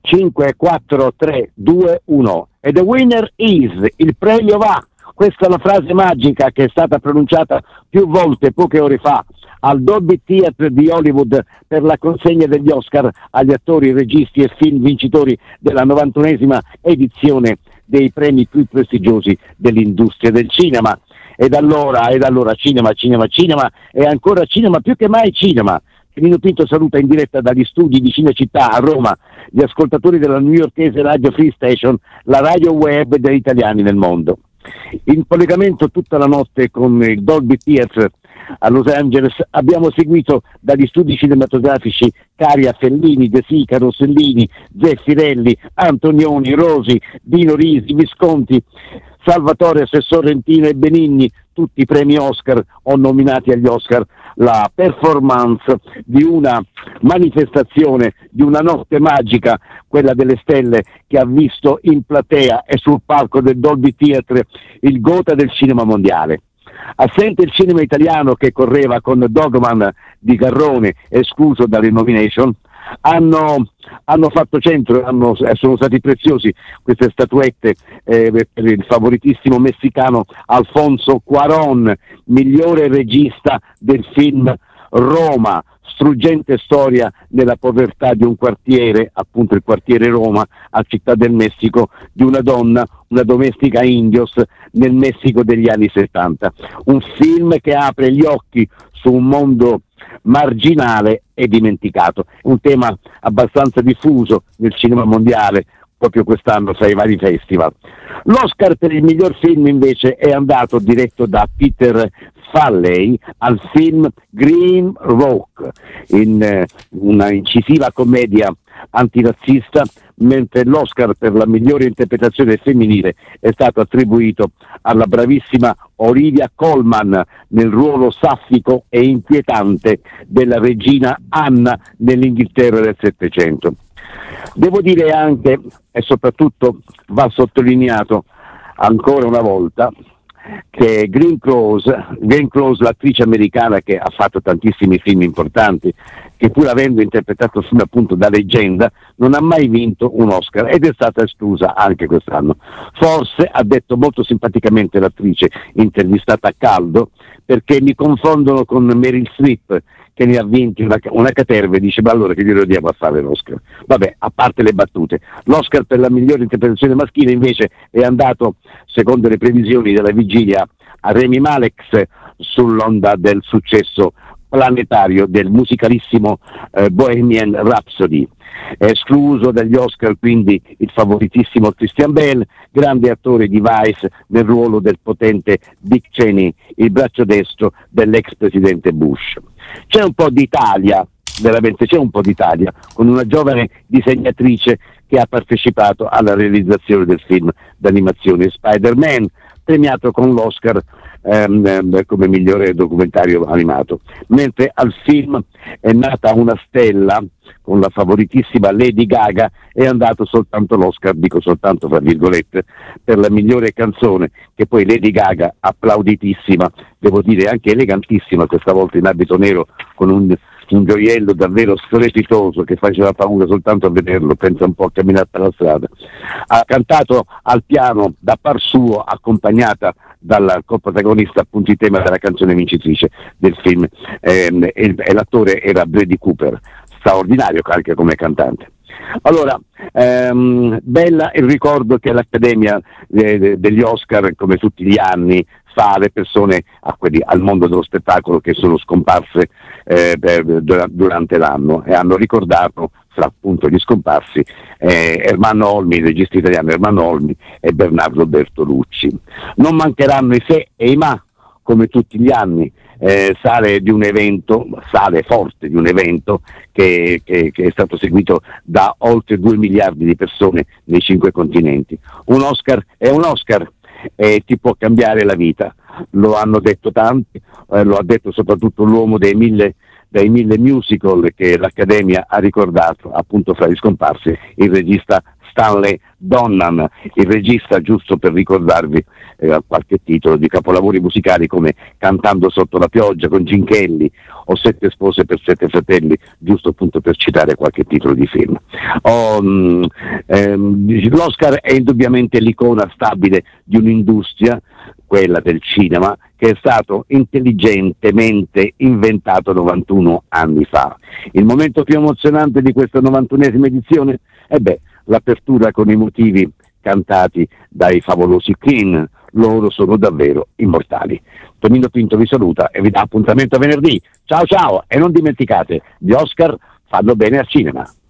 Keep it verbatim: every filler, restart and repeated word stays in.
cinque, quattro, tre, due, uno. E the winner is, il premio va. Questa è la frase magica che è stata pronunciata più volte poche ore fa al Dolby Theatre di Hollywood per la consegna degli Oscar agli attori, registi e film vincitori della novantunesima edizione dei premi più prestigiosi dell'industria del cinema. Ed allora, ed allora cinema, cinema, cinema e ancora cinema, più che mai cinema. Nino Pinto saluta in diretta dagli studi di Cinecittà a Roma gli ascoltatori della newyorkese Radio Free Station, la radio web degli italiani nel mondo. In collegamento tutta la notte con il Dolby Theatre a Los Angeles abbiamo seguito dagli studi cinematografici Caria, Fellini, De Sica, Rossellini, Zeffirelli, Antonioni, Rosi, Dino Risi, Visconti, Salvatore, Sorrentino e Benigni, tutti i premi Oscar o nominati agli Oscar, la performance di una manifestazione, di una notte magica, quella delle stelle, che ha visto in platea e sul palco del Dolby Theatre il gota del cinema mondiale. Assente il cinema italiano che correva con Dogman di Garrone, escluso dalle nomination, hanno, hanno fatto centro, hanno, sono stati preziosi queste statuette eh, per il favoritissimo messicano Alfonso Cuarón, migliore regista del film Roma, struggente storia della povertà di un quartiere, appunto il quartiere Roma, a Città del Messico, di una donna, una domestica indios nel Messico degli anni settanta. Un film che apre gli occhi su un mondo marginale e dimenticato, un tema abbastanza diffuso nel cinema mondiale proprio quest'anno fra i vari festival. L'Oscar per il miglior film invece è andato, diretto da Peter Farrelly, al film Green Rock, in eh, una incisiva commedia antirazzista, mentre l'Oscar per la migliore interpretazione femminile è stato attribuito alla bravissima Olivia Colman nel ruolo saffico e inquietante della regina Anna nell'Inghilterra del Settecento. Devo dire anche, e soprattutto va sottolineato ancora una volta, che Glenn Close, Glenn Close, l'attrice americana che ha fatto tantissimi film importanti, che pur avendo interpretato film appunto da leggenda, non ha mai vinto un Oscar ed è stata esclusa anche quest'anno. Forse, ha detto molto simpaticamente l'attrice intervistata a caldo, perché mi confondono con Meryl Streep, che ne ha vinti una, una caterva, e dice: ma allora che glielo diamo a fare l'Oscar? Vabbè, a parte le battute, l'Oscar per la migliore interpretazione maschile invece è andato, secondo le previsioni della vigilia, a Rami Malek, sull'onda del successo planetario del musicalissimo eh, Bohemian Rhapsody. È escluso dagli Oscar quindi il favoritissimo Christian Bale, grande attore di Vice nel ruolo del potente Dick Cheney, il braccio destro dell'ex presidente Bush. C'è un po' d'Italia, veramente c'è un po' d'Italia, con una giovane disegnatrice che ha partecipato alla realizzazione del film d'animazione Spider-Man, premiato con l'Oscar ehm, come migliore documentario animato, mentre al film è nata una stella con la favoritissima Lady Gaga, è andato soltanto l'Oscar, dico soltanto fra virgolette, per la migliore canzone, che poi Lady Gaga, applauditissima, devo dire anche elegantissima questa volta in abito nero, con un un gioiello davvero strepitoso che faceva paura soltanto a vederlo, pensa un po' a camminare per la strada. Ha cantato al piano da par suo, accompagnata dal coprotagonista, appunto il tema della canzone vincitrice del film, ehm, e, e l'attore era Bradley Cooper, straordinario anche come cantante. Allora, ehm, bella il ricordo che l'Accademia eh, degli Oscar, come tutti gli anni, fa alle persone, a quelli, al mondo dello spettacolo che sono scomparse eh, per, durante l'anno, e hanno ricordato fra appunto gli scomparsi eh, Ermanno Olmi, il regista italiano Ermanno Olmi, e Bernardo Bertolucci. Non mancheranno i se e i ma, come tutti gli anni, eh, sale di un evento, sale forte di un evento che, che, che è stato seguito da oltre due miliardi di persone nei cinque continenti. Un Oscar è un Oscar e ti può cambiare la vita, lo hanno detto tanti, eh, lo ha detto soprattutto l'uomo dei mille dai mille musical che l'Accademia ha ricordato, appunto fra gli scomparsi, il regista Stanley Donen, il regista, giusto per ricordarvi eh, qualche titolo di capolavori musicali come Cantando sotto la pioggia con Gene Kelly o Sette spose per sette fratelli, giusto appunto per citare qualche titolo di film. Oh, mh, ehm, L'Oscar è indubbiamente l'icona stabile di un'industria, quella del cinema, che è stato intelligentemente inventato novantuno anni fa. Il momento più emozionante di questa novantunesima edizione? E beh, l'apertura con i motivi cantati dai favolosi Queen, loro sono davvero immortali. Tonino Pinto vi saluta e vi dà appuntamento a venerdì. Ciao ciao, e non dimenticate, gli Oscar fanno bene al cinema.